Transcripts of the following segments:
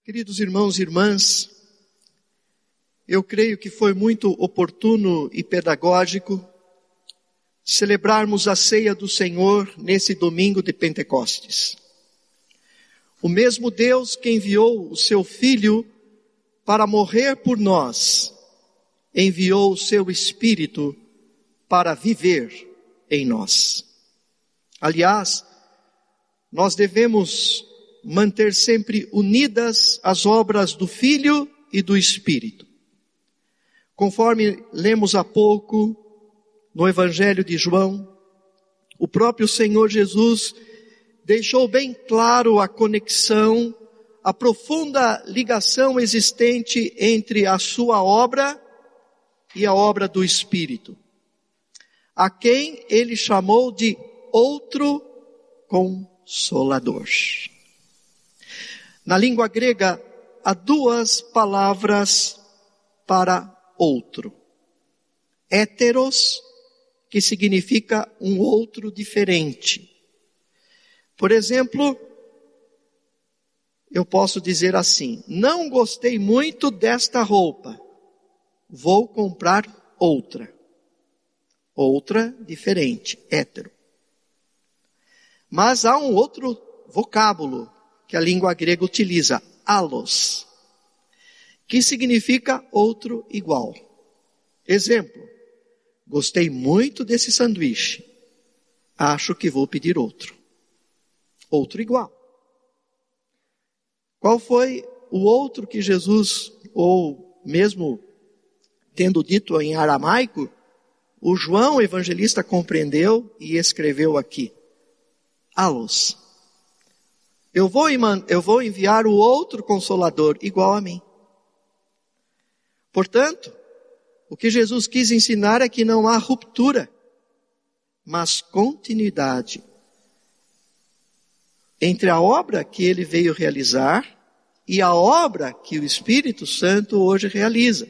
Queridos irmãos e irmãs, eu creio que foi muito oportuno e pedagógico celebrarmos a ceia do Senhor nesse domingo de Pentecostes. O mesmo Deus que enviou o seu Filho para morrer por nós, enviou o seu Espírito para viver em nós. Aliás, nós devemos manter sempre unidas as obras do Filho e do Espírito. Conforme lemos há pouco no Evangelho de João, o próprio Senhor Jesus deixou bem claro a conexão, a profunda ligação existente entre a sua obra e a obra do Espírito, a quem ele chamou de outro Consolador. Na língua grega, há duas palavras para outro. Héteros, que significa um outro diferente. Por exemplo, eu posso dizer assim: não gostei muito desta roupa, vou comprar outra. Outra diferente, hétero. Mas há um outro vocábulo que a língua grega utiliza, allos, que significa outro igual. Exemplo: gostei muito desse sanduíche, acho que vou pedir outro. Outro igual. Qual foi o outro que Jesus, ou mesmo tendo dito em aramaico, o João evangelista compreendeu e escreveu aqui? Allos. Eu vou enviar o outro Consolador igual a mim. Portanto, o que Jesus quis ensinar é que não há ruptura, mas continuidade entre a obra que ele veio realizar e a obra que o Espírito Santo hoje realiza.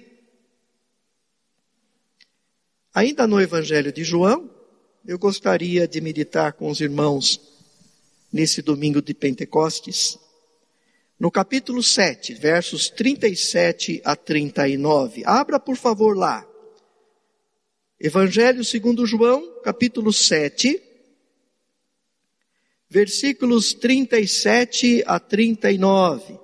Ainda no Evangelho de João, eu gostaria de meditar com os irmãos nesse domingo de Pentecostes, no capítulo 7, versos 37 a 39. Abra, por favor, lá. Evangelho segundo João, capítulo 7, versículos 37 a 39.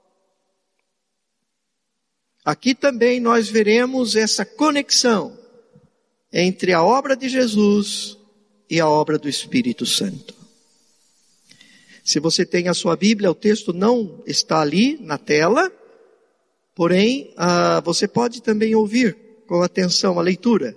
Aqui também nós veremos essa conexão entre a obra de Jesus e a obra do Espírito Santo. Se você tem a sua Bíblia, o texto não está ali na tela, porém, você pode também ouvir com atenção a leitura.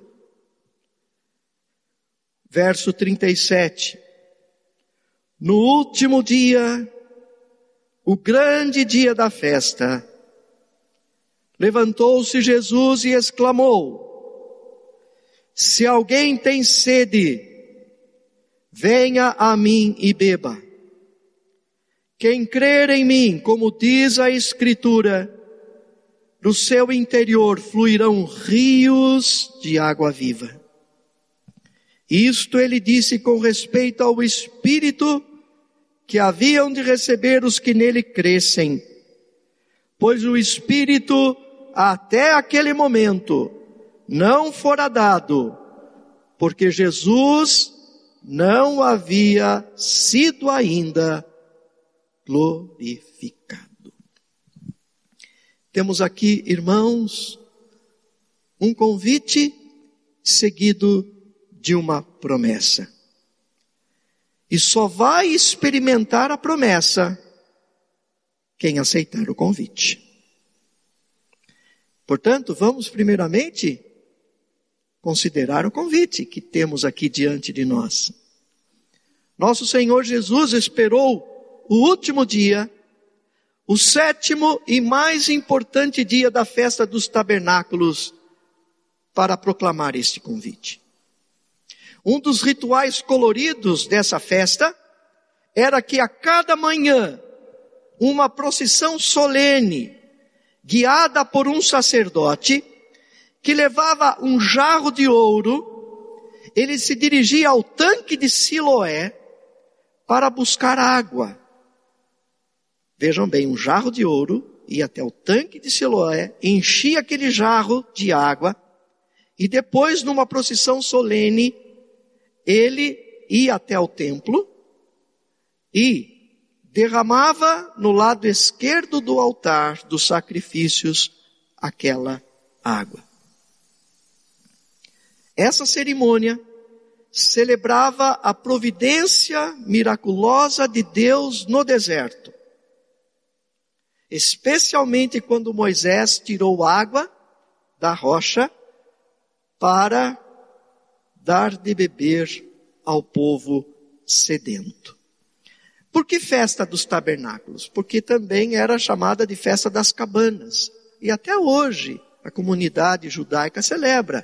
Verso 37. No último dia, o grande dia da festa, levantou-se Jesus e exclamou: se alguém tem sede, venha a mim e beba. Quem crer em mim, como diz a Escritura, do seu interior fluirão rios de água viva. Isto ele disse com respeito ao Espírito que haviam de receber os que nele crescem, pois o Espírito até aquele momento não fora dado, porque Jesus não havia sido ainda glorificado. Temos aqui, irmãos, um convite seguido de uma promessa. E só vai experimentar a promessa quem aceitar o convite. Portanto, vamos primeiramente considerar o convite que temos aqui diante de nós. Nosso Senhor Jesus esperou o último dia, o sétimo e mais importante dia da festa dos tabernáculos, para proclamar este convite. Um dos rituais coloridos dessa festa era que a cada manhã uma procissão solene, guiada por um sacerdote, que levava um jarro de ouro, ele se dirigia ao tanque de Siloé para buscar água. Vejam bem, um jarro de ouro, ia até o tanque de Siloé, enchia aquele jarro de água, e depois, numa procissão solene, ele ia até o templo e derramava no lado esquerdo do altar dos sacrifícios aquela água. Essa cerimônia celebrava a providência miraculosa de Deus no deserto. Especialmente quando Moisés tirou água da rocha para dar de beber ao povo sedento. Por que festa dos tabernáculos? Porque também era chamada de festa das cabanas. E até hoje a comunidade judaica celebra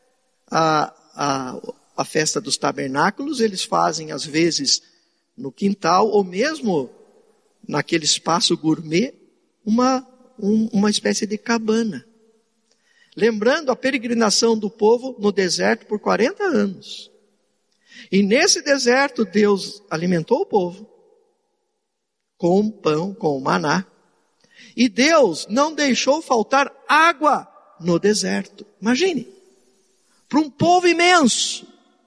a festa dos tabernáculos. Eles fazem às vezes no quintal ou mesmo naquele espaço gourmet uma espécie de cabana. Lembrando a peregrinação do povo no deserto por 40 anos. E nesse deserto Deus alimentou o povo com pão, com maná. E Deus não deixou faltar água no deserto. Imagine, para um povo imenso.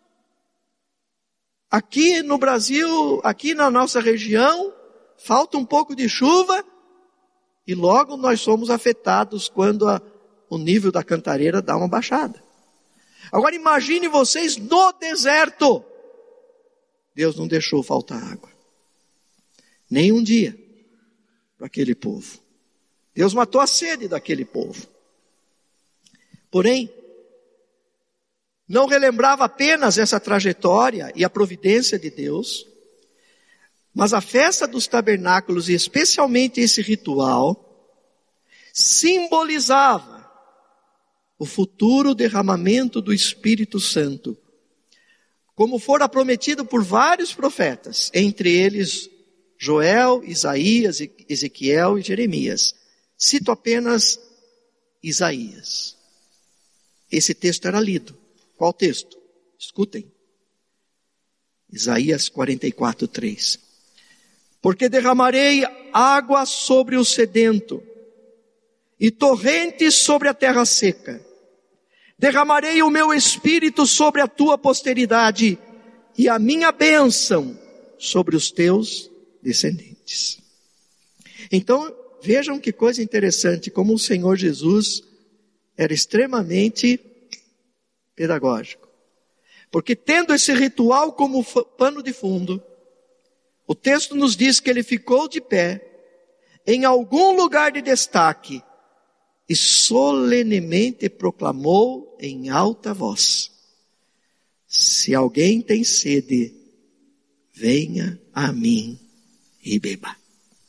Aqui no Brasil, aqui na nossa região, falta um pouco de chuva e logo nós somos afetados quando o nível da cantareira dá uma baixada. Agora imagine vocês no deserto. Deus não deixou faltar água. Nem um dia para aquele povo. Deus matou a sede daquele povo. Porém, não relembrava apenas essa trajetória e a providência de Deus, mas a festa dos tabernáculos, e especialmente esse ritual, simbolizava o futuro derramamento do Espírito Santo, como fora prometido por vários profetas, entre eles Joel, Isaías, Ezequiel e Jeremias. Cito apenas Isaías. Esse texto era lido. Qual texto? Escutem. Isaías 44:3. Porque derramarei água sobre o sedento e torrentes sobre a terra seca. Derramarei o meu espírito sobre a tua posteridade e a minha bênção sobre os teus descendentes. Então, vejam que coisa interessante, como o Senhor Jesus era extremamente pedagógico. Porque tendo esse ritual como pano de fundo, o texto nos diz que ele ficou de pé em algum lugar de destaque e solenemente proclamou em alta voz: se alguém tem sede, venha a mim e beba.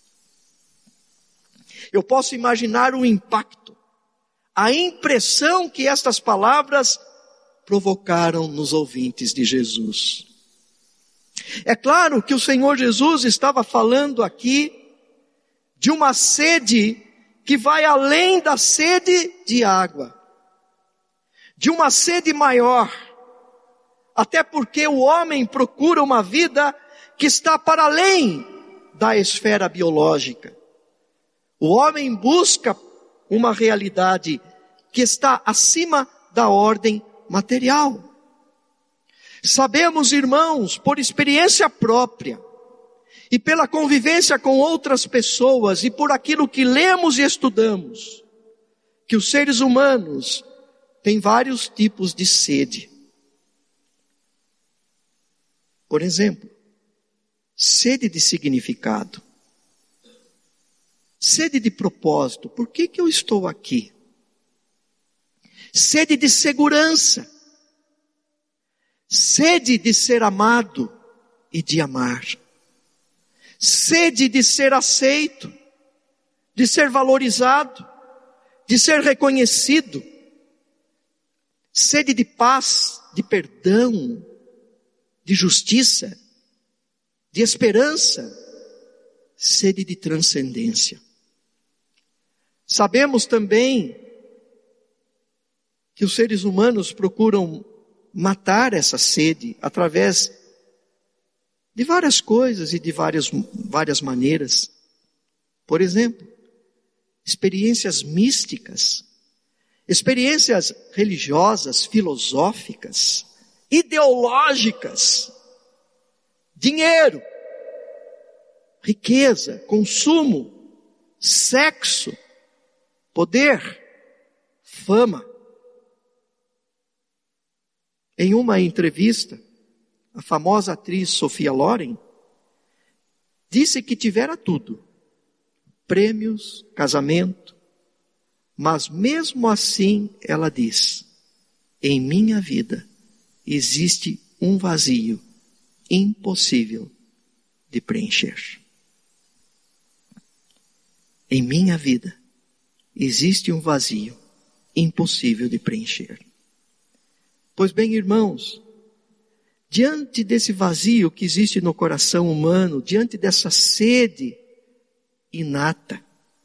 Eu posso imaginar o impacto, a impressão que estas palavras provocaram nos ouvintes de Jesus. É claro que o Senhor Jesus estava falando aqui de uma sede que vai além da sede de água, de uma sede maior, até porque o homem procura uma vida que está para além da esfera biológica. O homem busca uma realidade que está acima da ordem material. Sabemos, irmãos, por experiência própria, e pela convivência com outras pessoas, e por aquilo que lemos e estudamos, que os seres humanos têm vários tipos de sede. Por exemplo, sede de significado, sede de propósito. Por que eu estou aqui? Sede de segurança, sede de ser amado e de amar, sede de ser aceito, de ser valorizado, de ser reconhecido, sede de paz, de perdão, de justiça, de esperança, sede de transcendência. Sabemos também que os seres humanos procuram matar essa sede através de várias coisas e de várias maneiras. Por exemplo, experiências místicas, experiências religiosas, filosóficas, ideológicas, dinheiro, riqueza, consumo, sexo, poder, fama. Em uma entrevista, a famosa atriz Sophia Loren disse que tivera tudo, prêmios, casamento, mas mesmo assim ela diz: em minha vida existe um vazio impossível de preencher. Em minha vida existe um vazio impossível de preencher. Pois bem, irmãos, diante desse vazio que existe no coração humano, diante dessa sede inata,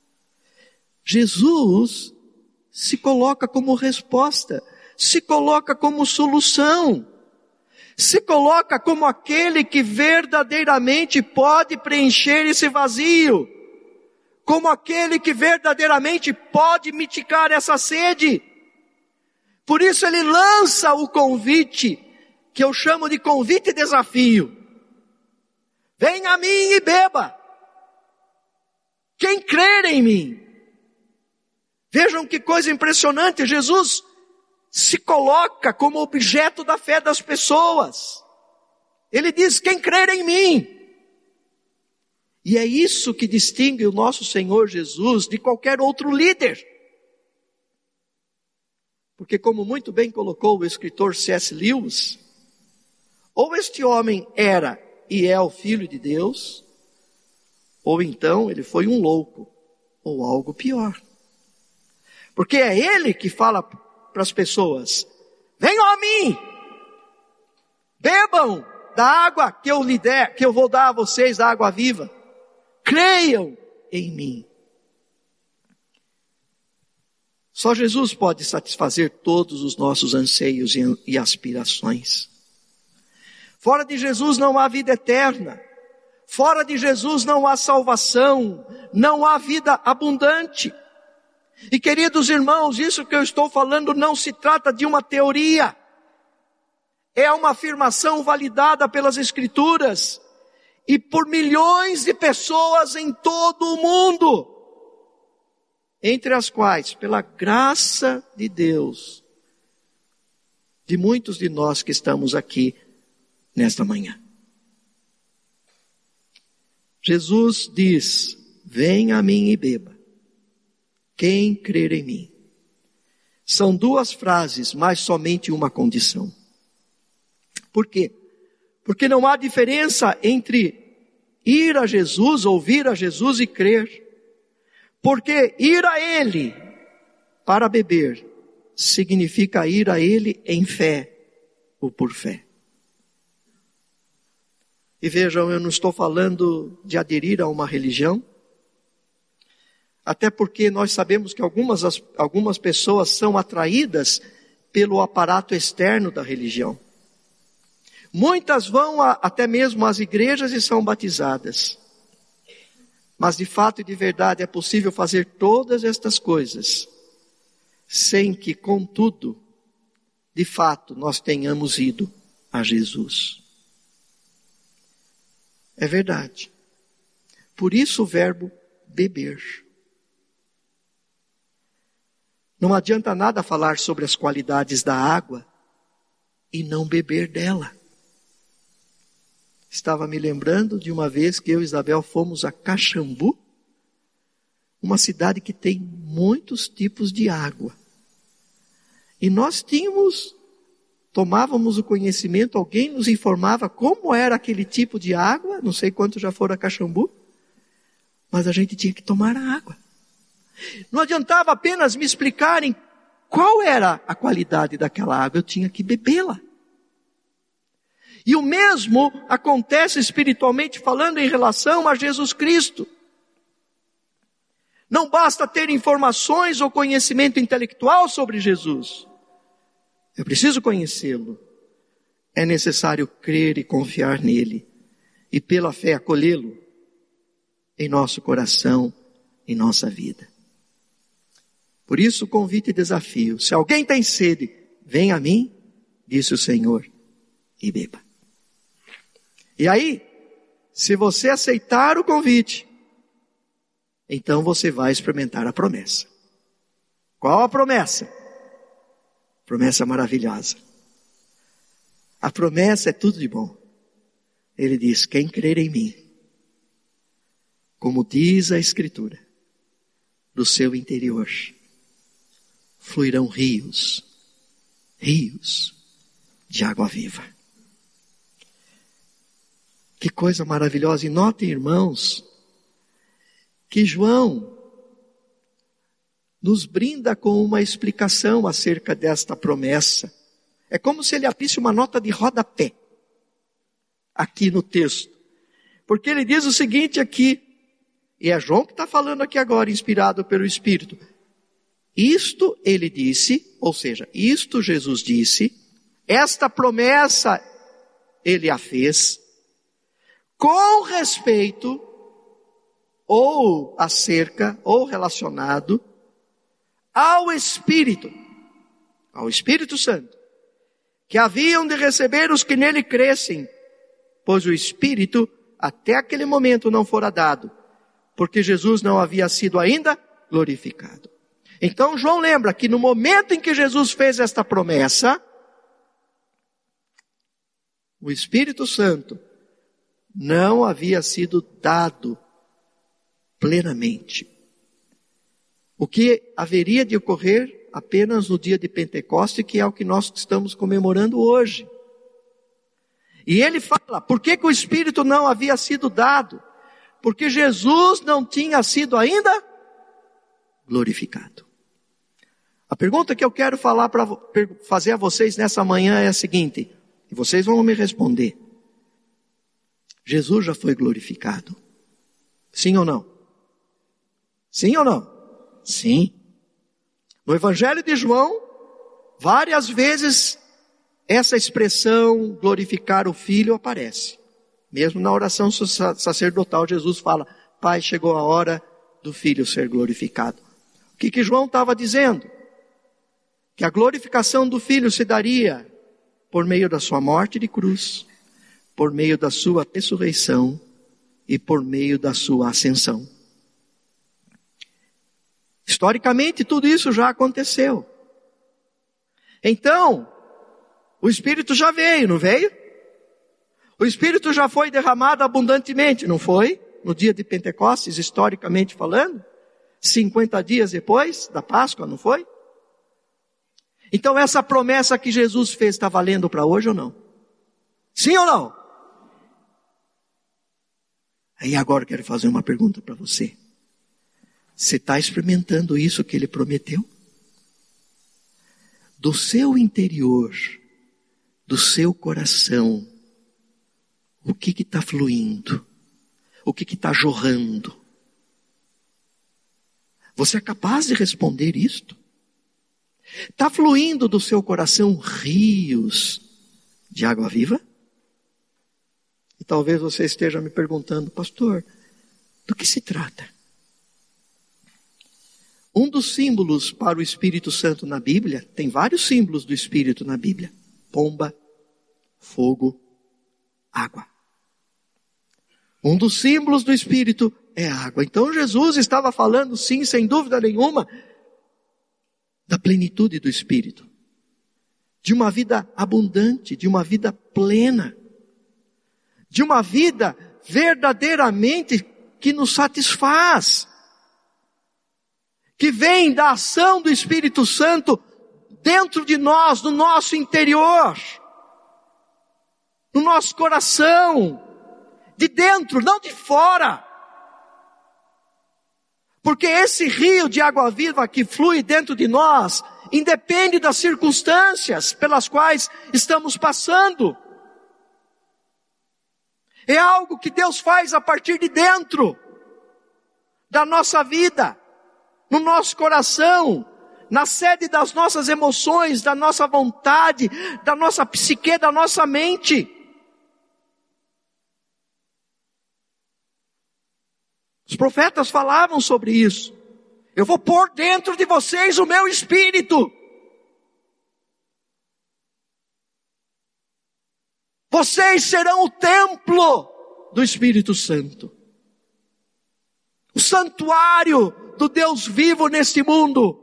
Jesus se coloca como resposta, se coloca como solução, se coloca como aquele que verdadeiramente pode preencher esse vazio, como aquele que verdadeiramente pode mitigar essa sede. Por isso ele lança o convite, que eu chamo de convite e desafio. Venha a mim e beba. Quem crer em mim. Vejam que coisa impressionante, Jesus se coloca como objeto da fé das pessoas. Ele diz: quem crer em mim. E é isso que distingue o nosso Senhor Jesus de qualquer outro líder. Porque, como muito bem colocou o escritor C.S. Lewis, ou este homem era e é o Filho de Deus, ou então ele foi um louco, ou algo pior. Porque é ele que fala para as pessoas: venham a mim, bebam da água que eu lhe der, que eu vou dar a vocês, da água viva. Creiam em mim. Só Jesus pode satisfazer todos os nossos anseios e aspirações. Fora de Jesus não há vida eterna. Fora de Jesus não há salvação. Não há vida abundante. E queridos irmãos, isso que eu estou falando não se trata de uma teoria. É uma afirmação validada pelas Escrituras e por milhões de pessoas em todo o mundo, entre as quais, pela graça de Deus, de muitos de nós que estamos aqui nesta manhã. Jesus diz: venha a mim e beba, quem crer em mim. São duas frases, mas somente uma condição. Por quê? Porque não há diferença entre ir a Jesus, ouvir a Jesus e crer. Porque ir a Ele para beber significa ir a Ele em fé ou por fé. E vejam, eu não estou falando de aderir a uma religião, até porque nós sabemos que algumas pessoas são atraídas pelo aparato externo da religião. Muitas vão até mesmo às igrejas e são batizadas. Mas de fato e de verdade é possível fazer todas estas coisas sem que, contudo, de fato, nós tenhamos ido a Jesus. É verdade. Por isso o verbo beber. Não adianta nada falar sobre as qualidades da água e não beber dela. Estava me lembrando de uma vez que eu e Isabel fomos a Caxambu, uma cidade que tem muitos tipos de água. E nós tomávamos o conhecimento, alguém nos informava como era aquele tipo de água, não sei quantos já foram a Caxambu, mas a gente tinha que tomar a água. Não adiantava apenas me explicarem qual era a qualidade daquela água, eu tinha que bebê-la. E o mesmo acontece espiritualmente falando em relação a Jesus Cristo. Não basta ter informações ou conhecimento intelectual sobre Jesus. Eu preciso conhecê-lo. É necessário crer e confiar nele. E pela fé acolhê-lo em nosso coração em nossa vida. Por isso, convite e desafio. Se alguém tem sede, vem a mim, disse o Senhor, e beba. E aí, se você aceitar o convite, então você vai experimentar a promessa. Qual a promessa? Promessa maravilhosa. A promessa é tudo de bom. Ele diz, quem crer em mim, como diz a Escritura, do seu interior fluirão rios de água viva. Que coisa maravilhosa. E notem, irmãos, que João nos brinda com uma explicação acerca desta promessa. É como se ele abrisse uma nota de rodapé aqui no texto. Porque ele diz o seguinte aqui, e é João que está falando aqui agora, inspirado pelo Espírito. Isto ele disse, ou seja, isto Jesus disse, esta promessa ele a fez, com respeito, ou acerca, ou relacionado, ao Espírito Santo, que haviam de receber os que nele crescem, pois o Espírito até aquele momento não fora dado, porque Jesus não havia sido ainda glorificado. Então João lembra que no momento em que Jesus fez esta promessa, o Espírito Santo não havia sido dado plenamente. O que haveria de ocorrer apenas no dia de Pentecoste, que é o que nós estamos comemorando hoje. E ele fala, por que o Espírito não havia sido dado? Porque Jesus não tinha sido ainda glorificado. A pergunta que eu quero fazer a vocês nessa manhã é a seguinte, e vocês vão me responder. Jesus já foi glorificado? Sim ou não? Sim ou não? Sim. No Evangelho de João, várias vezes essa expressão glorificar o Filho aparece. Mesmo na oração sacerdotal, Jesus fala, Pai, chegou a hora do Filho ser glorificado. O que João estava dizendo? Que a glorificação do Filho se daria por meio da sua morte de cruz, por meio da sua ressurreição e por meio da sua ascensão. Historicamente, tudo isso já aconteceu. Então, o Espírito já veio, não veio? O Espírito já foi derramado abundantemente, não foi? No dia de Pentecostes, historicamente falando? 50 dias depois da Páscoa, não foi? Então essa promessa que Jesus fez está valendo para hoje ou não? Sim ou não? Aí agora eu quero fazer uma pergunta para você. Você está experimentando isso que ele prometeu? Do seu interior, do seu coração, o que está fluindo? O que está jorrando? Você é capaz de responder isto? Está fluindo do seu coração rios de água viva? E talvez você esteja me perguntando, pastor, do que se trata? Um dos símbolos para o Espírito Santo na Bíblia, tem vários símbolos do Espírito na Bíblia. Pomba, fogo, água. Um dos símbolos do Espírito é água. Então Jesus estava falando, sim, sem dúvida nenhuma, da plenitude do Espírito. De uma vida abundante, de uma vida plena. De uma vida verdadeiramente que nos satisfaz. Que vem da ação do Espírito Santo dentro de nós, no nosso interior. No nosso coração. De dentro, não de fora. Porque esse rio de água viva que flui dentro de nós, independe das circunstâncias pelas quais estamos passando. É algo que Deus faz a partir de dentro da nossa vida, no nosso coração, na sede das nossas emoções, da nossa vontade, da nossa psique, da nossa mente. Os profetas falavam sobre isso. Eu vou pôr dentro de vocês o meu espírito. Vocês serão o templo do Espírito Santo. O santuário do Deus vivo neste mundo.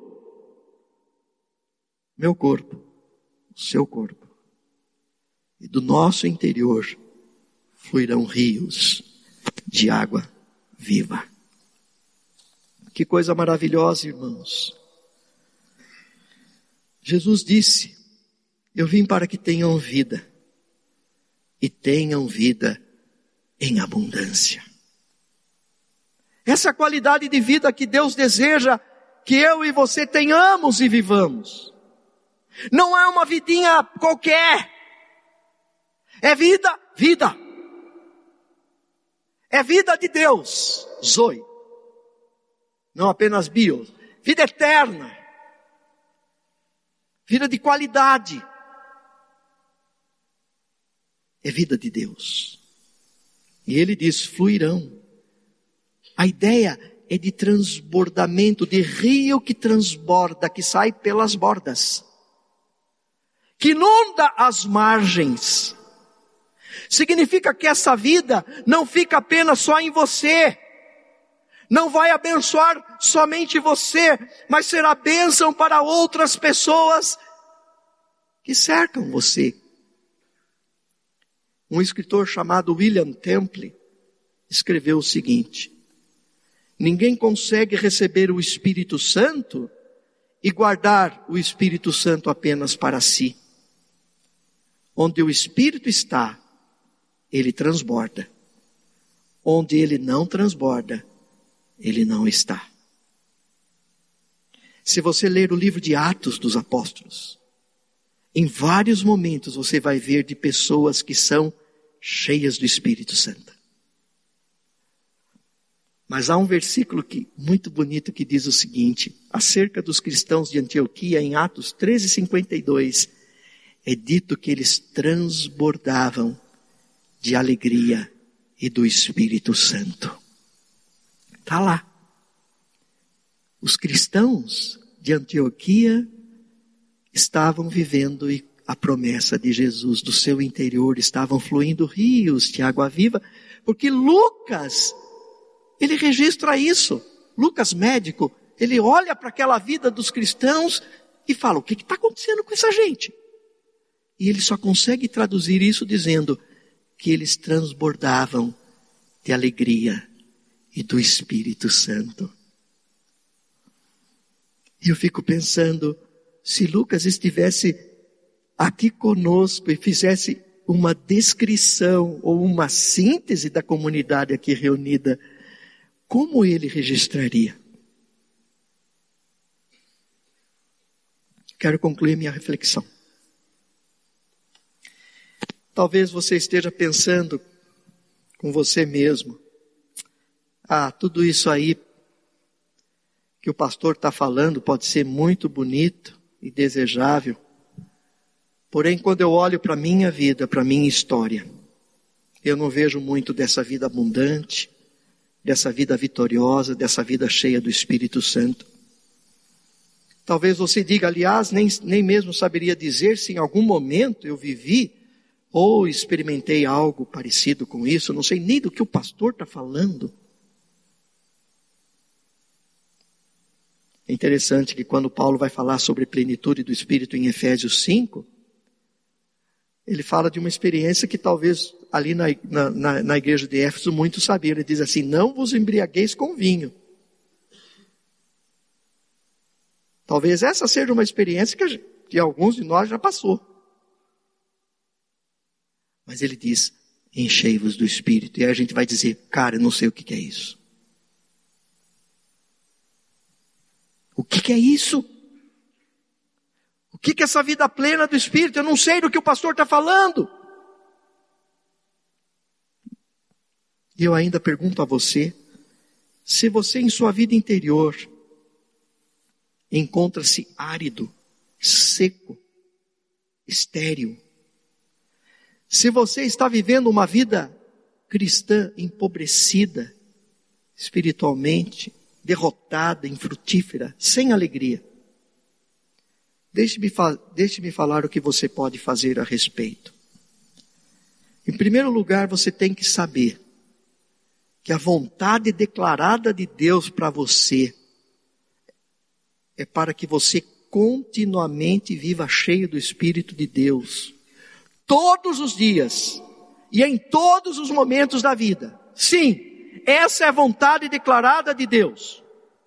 Meu corpo, o seu corpo. E do nosso interior fluirão rios de água viva. Que coisa maravilhosa, irmãos. Jesus disse: eu vim para que tenham vida, e tenham vida em abundância. Essa é a qualidade de vida que Deus deseja que eu e você tenhamos e vivamos. Não é uma vidinha qualquer. É vida. É vida de Deus, Zoe. Não apenas bio. Vida eterna. Vida de qualidade. É vida de Deus. E ele diz, fluirão. A ideia é de transbordamento, de rio que transborda, que sai pelas bordas. Que inunda as margens. Significa que essa vida não fica apenas só em você. Não vai abençoar somente você, mas será bênção para outras pessoas que cercam você. Um escritor chamado William Temple escreveu o seguinte: ninguém consegue receber o Espírito Santo e guardar o Espírito Santo apenas para si. Onde o Espírito está, ele transborda. Onde ele não transborda, ele não está. Se você ler o livro de Atos dos Apóstolos, em vários momentos você vai ver de pessoas que são cheias do Espírito Santo. Mas há um versículo muito bonito que diz o seguinte, acerca dos cristãos de Antioquia, em Atos 13:52, é dito que eles transbordavam de alegria e do Espírito Santo. Está lá. Os cristãos de Antioquia estavam vivendo a promessa de Jesus. Do seu interior estavam fluindo rios de água viva, porque Lucas, ele registra isso. Lucas, médico, ele olha para aquela vida dos cristãos e fala, o que está acontecendo com essa gente? E ele só consegue traduzir isso dizendo que eles transbordavam de alegria e do Espírito Santo. E eu fico pensando, se Lucas estivesse aqui conosco e fizesse uma descrição ou uma síntese da comunidade aqui reunida, como ele registraria? Quero concluir minha reflexão. Talvez você esteja pensando com você mesmo, tudo isso aí que o pastor está falando pode ser muito bonito e desejável, porém quando eu olho para a minha vida, para a minha história, eu não vejo muito dessa vida abundante, dessa vida vitoriosa, dessa vida cheia do Espírito Santo. Talvez você diga, aliás, nem mesmo saberia dizer se em algum momento eu vivi ou experimentei algo parecido com isso, não sei nem do que o pastor está falando. É interessante que quando Paulo vai falar sobre plenitude do Espírito em Efésios 5, ele fala de uma experiência que talvez ali na igreja de Éfeso muitos sabiam. Ele diz assim, não vos embriagueis com vinho. Talvez essa seja uma experiência que alguns de nós já passou. Mas ele diz, enchei-vos do Espírito. E aí a gente vai dizer, cara, eu não sei o que é isso. O que é isso? O que é essa vida plena do Espírito? Eu não sei do que o pastor está falando. E eu ainda pergunto a você, se você em sua vida interior encontra-se árido, seco, estéril, se você está vivendo uma vida cristã empobrecida, espiritualmente derrotada, infrutífera, sem alegria. Deixe-me falar o que você pode fazer a respeito. Em primeiro lugar, você tem que saber que a vontade declarada de Deus para você é para que você continuamente viva cheio do Espírito de Deus, todos os dias e em todos os momentos da vida. Sim, essa é a vontade declarada de Deus.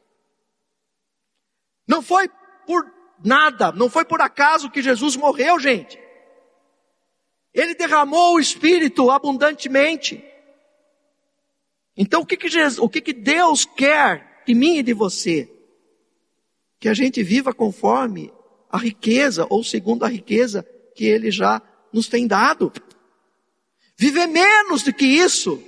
Não foi por nada, não foi por acaso que Jesus morreu, gente. Ele derramou o Espírito abundantemente. Então o que Deus quer de mim e de você? Que a gente viva conforme a riqueza, ou segundo a riqueza que Ele já nos tem dado. Viver menos do que isso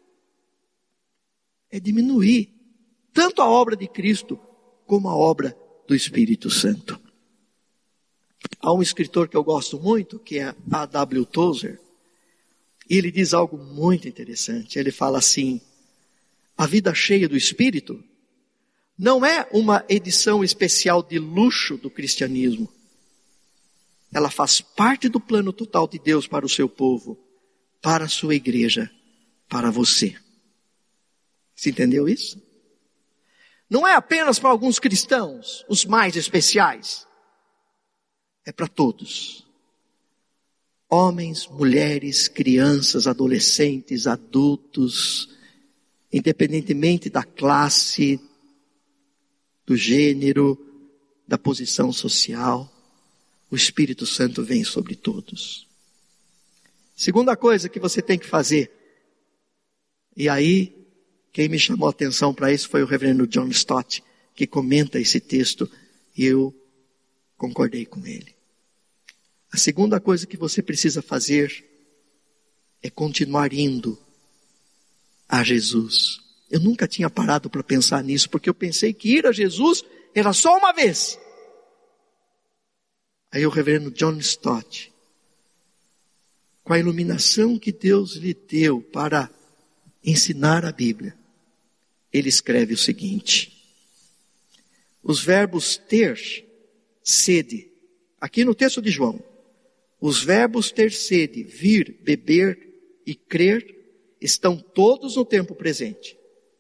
é diminuir tanto a obra de Cristo como a obra do Espírito Santo. Há um escritor que eu gosto muito, que é A.W. Tozer, e ele diz algo muito interessante. Ele fala assim: a vida cheia do Espírito não é uma edição especial de luxo do cristianismo. Ela faz parte do plano total de Deus para o seu povo, para a sua igreja, para você. Você entendeu isso? Não é apenas para alguns cristãos, os mais especiais. É para todos. Homens, mulheres, crianças, adolescentes, adultos, independentemente da classe, do gênero, da posição social, o Espírito Santo vem sobre todos. Segunda coisa que você tem que fazer, e aí quem me chamou a atenção para isso foi o reverendo John Stott, que comenta esse texto, e eu concordei com ele. A segunda coisa que você precisa fazer é continuar indo a Jesus. Eu nunca tinha parado para pensar nisso, porque eu pensei que ir a Jesus era só uma vez. Aí o reverendo John Stott, com a iluminação que Deus lhe deu para ensinar a Bíblia, ele escreve o seguinte: os verbos ter, sede, aqui no texto de João, os verbos ter sede, vir, beber e crer, estão todos no tempo presente,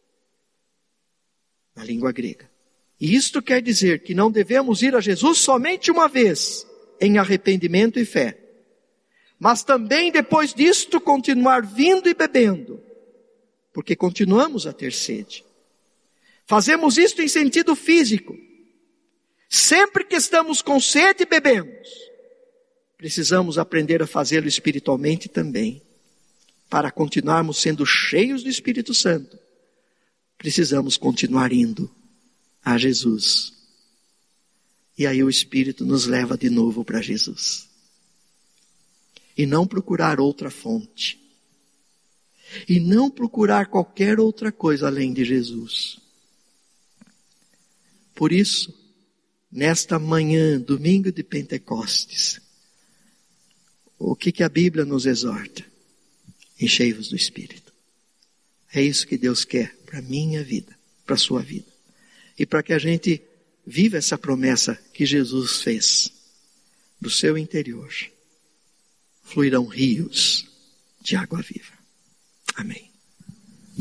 na língua grega. E isto quer dizer que não devemos ir a Jesus somente uma vez, em arrependimento e fé, mas também depois disto continuar vindo e bebendo, porque continuamos a ter sede. Fazemos isto em sentido físico. Sempre que estamos com sede, bebemos. Precisamos aprender a fazê-lo espiritualmente também. Para continuarmos sendo cheios do Espírito Santo, precisamos continuar indo a Jesus. E aí o Espírito nos leva de novo para Jesus. E não procurar outra fonte. E não procurar qualquer outra coisa além de Jesus. Por isso, nesta manhã, domingo de Pentecostes, o que a Bíblia nos exorta? Enchei-vos do Espírito. É isso que Deus quer para a minha vida, para a sua vida. E para que a gente viva essa promessa que Jesus fez. Do seu interior fluirão rios de água viva. Amém.